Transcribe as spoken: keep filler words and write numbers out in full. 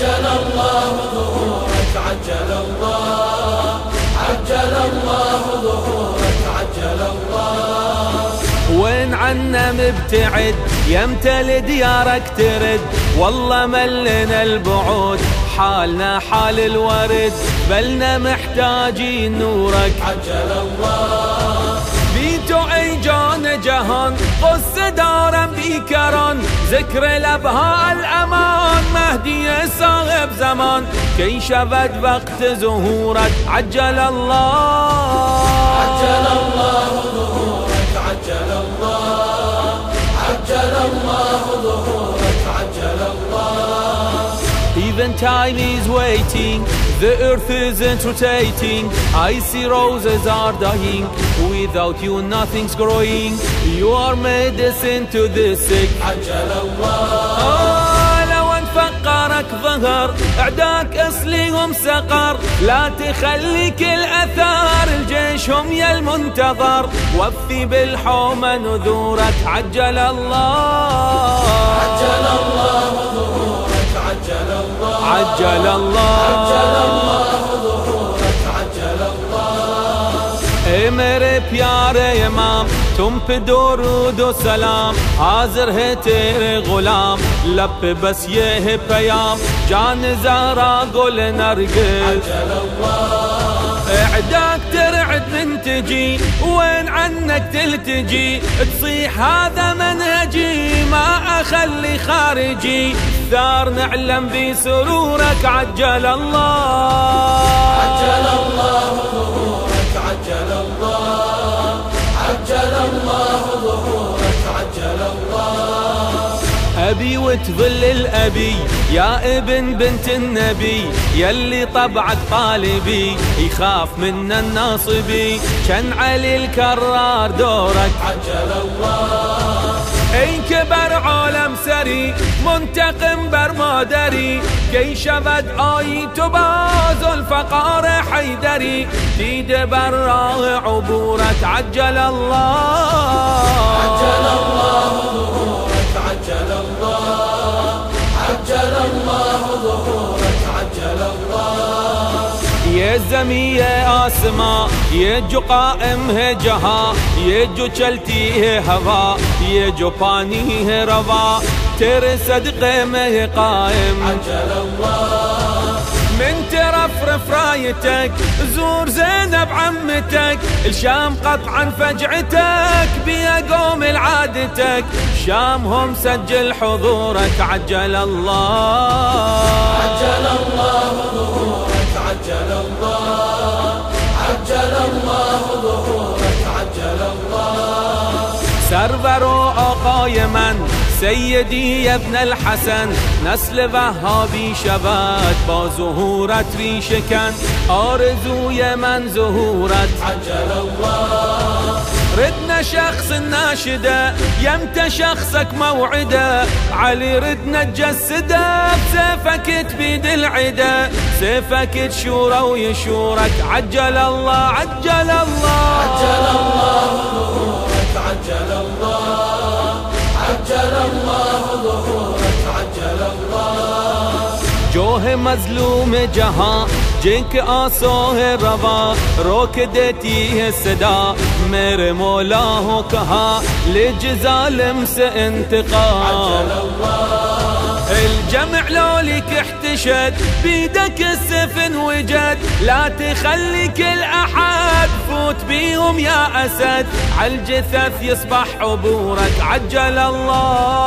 عجل الله ظهورك عجل الله عجل الله ظهورك عجل الله. وين عنا مبتعد يمتى لديارك ترد، والله ملنا البعود حالنا حال الورد، بلنا محتاجين نورك عجل الله. بيتو عيجان جهان قص دارا بيكران، ذكر الابهاء الامان مهدي صاحب زمان، كي شبت وقت ظهورك عجل الله عجل الله ظهورك عجل الله عجل الله ظهورك عجل الله. Even time is waiting, the earth isn't rotating, I see roses are dying, without you nothing's growing, you are medicine to the sick عجل الله. آه لو ان فقرك ظهر اعداك اصليهم سقر، لا تخليك الاثار الجيش هم يا المنتظر، وفي بالحومة نذورك عجل الله عجل الله ظهورك عجل الله عجل الله عجل الله ظهورك عجل الله. اے میرے پیارے امام تم پہ درود و سلام، حاضر ہے تیرے غلام لب پہ بس یہ ہے پیام، جان زہرا گل نرگس عجل الله. اعداك ترعد من تجي، وين عنك تلتجي، تصيح هذا منهجي ما اخلي خارجي، ثار نعلم بسرورك عجل الله عجل الله ظهورك عجل الله عجل الله ظهورك عجل الله. أبي وتظل الأبي يا ابن بنت النبي، يلي طبعك طالبي يخاف من الناصبي، كان علي الكرار دورك عجل الله. اي كبر عالم سري منتقم برمادري، كي شبد آي تباز الفقار حيدري، تيد براه عبورك عجل الله عجل الله ظهورك عجل الله عجل الله ظهورك عجل الله. ये ज़मीं ये आसमां ये जो कायम है जहां، ये जो चलती है हवा ये जो पानी है रवा، तेरे सदक़े में है कायम عجل الله. من ترفرف رايتك زور زينب عمتك، الشام قطعا فجعتك بيا قوم العادتك، شام هم سجل حضورك عجل الله عجل الله ظهورك عجل الله عجل الله ظهورك عجل الله. سرور و آقای من سیدی ابن الحسن، نسل وهابی شود با ظهورت ریشکن، آرزوی من ظهورت عجل الله. ردنا شخص الناشدة يمتى شخصك موعده، علي ردنا تجسده بسيفك تبيد العدا، سيفك تشوره ويشورك عجل الله عجل الله عجل الله ظهورك عجل الله عجل الله ظهورك عجل الله. جو ہے مظلوم جہاں جن کے آنسوں ہے رواں، روک دیتی ہے صدا میرے مولا ہو کہاں، لج ظالم سے انتقام عجل الله. الجمع لولك احتشد بيدك السيف انوجد، لا تخلي كل احد فوت بيهم يا اسد، عالجثث يصبح عبورك عجل الله